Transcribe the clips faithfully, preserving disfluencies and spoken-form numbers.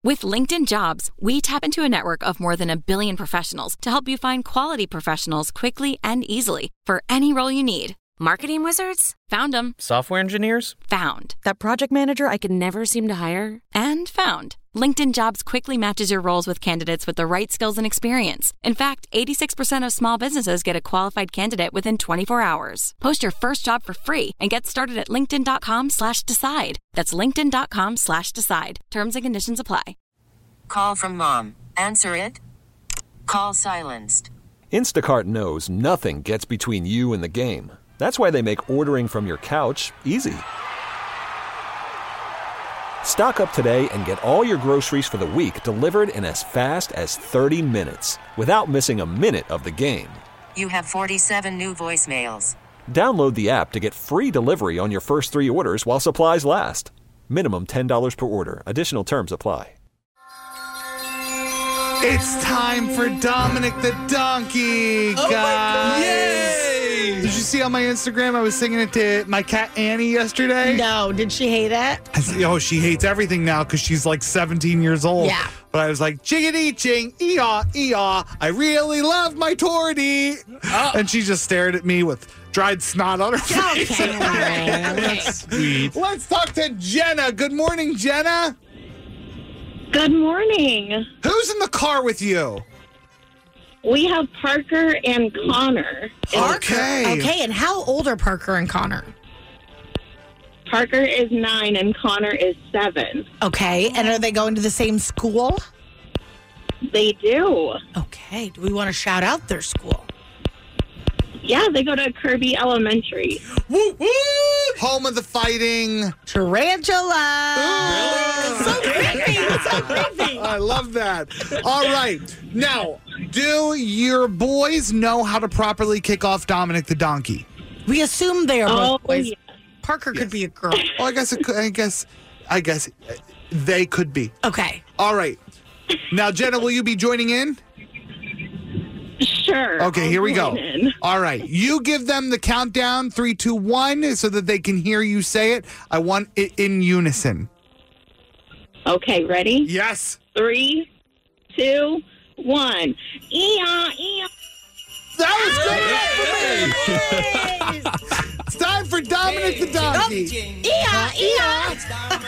With LinkedIn Jobs, we tap into a network of more than a billion professionals to help you find quality professionals quickly and easily for any role you need. Marketing wizards? Found them. Software engineers? Found. That project manager I could never seem to hire? And found. LinkedIn Jobs quickly matches your roles with candidates with the right skills and experience. In fact, eighty-six percent of small businesses get a qualified candidate within twenty-four hours. Post your first job for free and get started at linkedin.com slash decide. That's linkedin.com slash decide. Terms and conditions apply. Call from mom. Answer it. Call silenced. Instacart knows nothing gets between you and the game. That's why they make ordering from your couch easy. Stock up today and get all your groceries for the week delivered in as fast as thirty minutes without missing a minute of the game. You have forty-seven new voicemails. Download the app to get free delivery on your first three orders while supplies last. Minimum ten dollars per order. Additional terms apply. It's time for Dominic the Donkey, guys. Oh my God. Yay! Did you see on my Instagram I was singing it to my cat Annie yesterday? No, did she hate it? I said, oh, she hates everything now because she's like seventeen years old. Yeah. But I was like, jiggity ching, ee-aw, ee-aw, I really love my torty. Oh. And she just stared at me with dried snot on her face. Okay, all right. Okay. That's sweet. Let's talk to Jenna. Good morning, Jenna. Good morning. Who's in the car with you? We have Parker and Connor. Okay. Okay, and how old are Parker and Connor? Parker is nine and Connor is seven. Okay, and are they going to the same school? They do. Okay, do we want to shout out their school? Yeah, they go to Kirby Elementary. Woo woo! Home of the fighting Tarantula. Really? So creepy. So creepy. I love that. All right. Now, do your boys know how to properly kick off Dominic the Donkey? We assume they are both Oh, boys. yeah. Parker Yes. could be a girl. Oh, I guess it could, I guess I guess they could be. Okay. All right. Now, Jenna, will you be joining in? Sure. Okay, I'll here we go. join in. All right. You give them the countdown, three, two, one, so that they can hear you say it. I want it in unison. Okay, ready? Yes. Three, two, one. Eon, eon. That was good enough for me. It's time for Dominic the Donkey. Eon, Eon.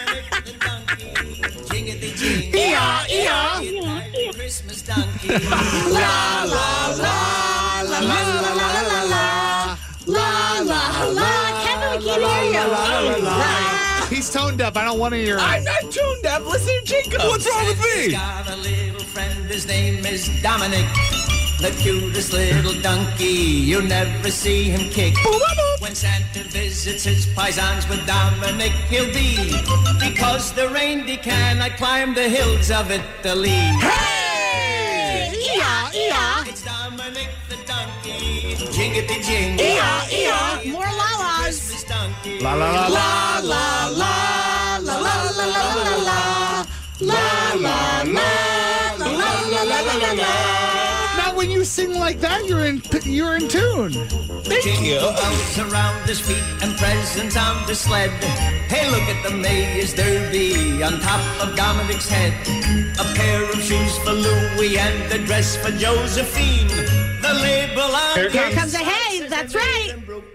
Eon, Eon. Christmas donkey. La, la, la, la, la, la, la, la, la, la, la, la. Kevin, we can't hear you. He's tone deaf. I don't want to hear him. I'm not tuned up. Listen to Jacob. What's wrong with me? He's got a little friend. His name is Dominic. The cutest little donkey. You'll never see him kick. When Santa visits his paisans with Dominic, he'll be. Because the reindeer cannot climb the hills of Italy. Hey! Eon, Eon. It's Dominic the donkey. Jingity jing. Eon, Eon. More la-las. Christmas donkey. La, la, la, La, la, la, la, la, la, la, la, la. La, la, la, la, la, la, la, la, la, la. Now, when you sing like that, you're in you're in tune. Thank you. Bells around his feet and presents on the sled. Hey, look at the Mayor's Derby on top of Dominic's head. A pair of shoes for Louie and a dress for Josephine. The label on Here comes a hey, that's right.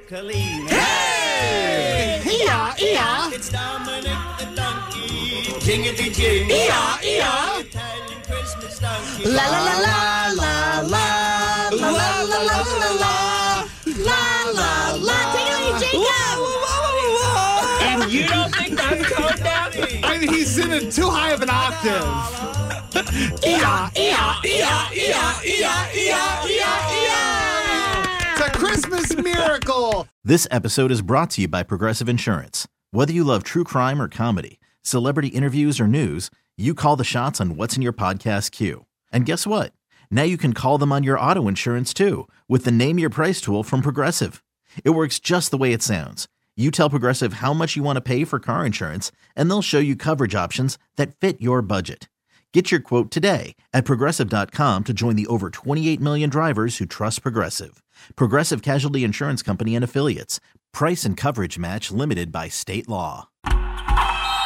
Hey! Eon, Eon. It's Dominic the donkey. Jingity jing. Eon, Eon. Italian Christmas donkey. La la la la la la la la la la la la la la la. Take it away, Jacob. And you don't think that's tone deaf? I mean, he's in a too high of an octave. Eon, Eon, Eon, Eon, Eon, Eon, Eon, Eon. It's a Christmas miracle. This episode is brought to you by Progressive Insurance. Whether you love true crime or comedy, celebrity interviews or news, you call the shots on what's in your podcast queue. And guess what? Now you can call them on your auto insurance too with the Name Your Price tool from Progressive. It works just the way it sounds. You tell Progressive how much you want to pay for car insurance, and they'll show you coverage options that fit your budget. Get your quote today at Progressive dot com to join the over twenty-eight million drivers who trust Progressive. Progressive Casualty Insurance Company and Affiliates. Price and coverage match limited by state law.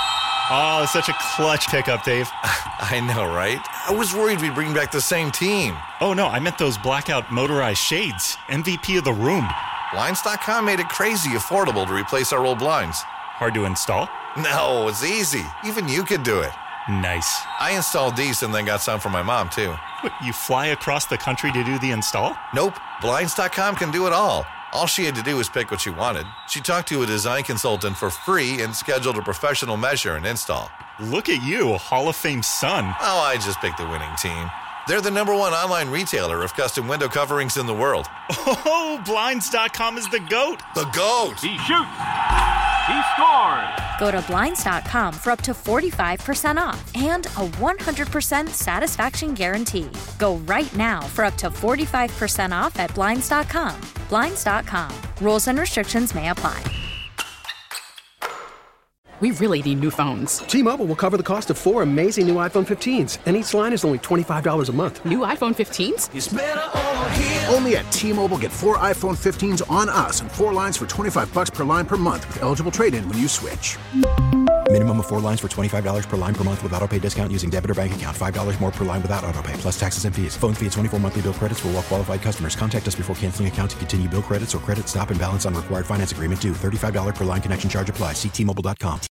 Oh, such a clutch pickup, Dave. I know, right? I was worried we'd bring back the same team. Oh, no, I meant those blackout motorized shades. M V P of the room. Blinds dot com made it crazy affordable to replace our old blinds. Hard to install? No, it's easy. Even you could do it. Nice. I installed these and then got some for my mom, too. What, you fly across the country to do the install? Nope. Blinds dot com can do it all. All she had to do was pick what she wanted. She talked to a design consultant for free and scheduled a professional measure and install. Look at you, a Hall of Fame son. Oh, I just picked the winning team. They're the number one online retailer of custom window coverings in the world. Oh, Blinds dot com is the GOAT. The GOAT. He shoots. He scores. Go to Blinds dot com for up to forty-five percent off and a one hundred percent satisfaction guarantee. Go right now for up to forty-five percent off at Blinds dot com. Blinds dot com. Rules and restrictions may apply. We really need new phones. T-Mobile will cover the cost of four amazing new iPhone fifteens, and each line is only twenty-five dollars a month. New iPhone fifteens? It's better over here. Only at T-Mobile, get four iPhone fifteens on us and four lines for twenty-five dollars per line per month with eligible trade-in when you switch. Minimum of four lines for twenty-five dollars per line per month with autopay discount using debit or bank account. five dollars more per line without autopay, plus taxes and fees. Phone fee at twenty-four monthly bill credits for well-qualified customers. Contact us before canceling account to continue bill credits or credit stop and balance on required finance agreement due. thirty-five dollars per line connection charge applies. See T Mobile dot com.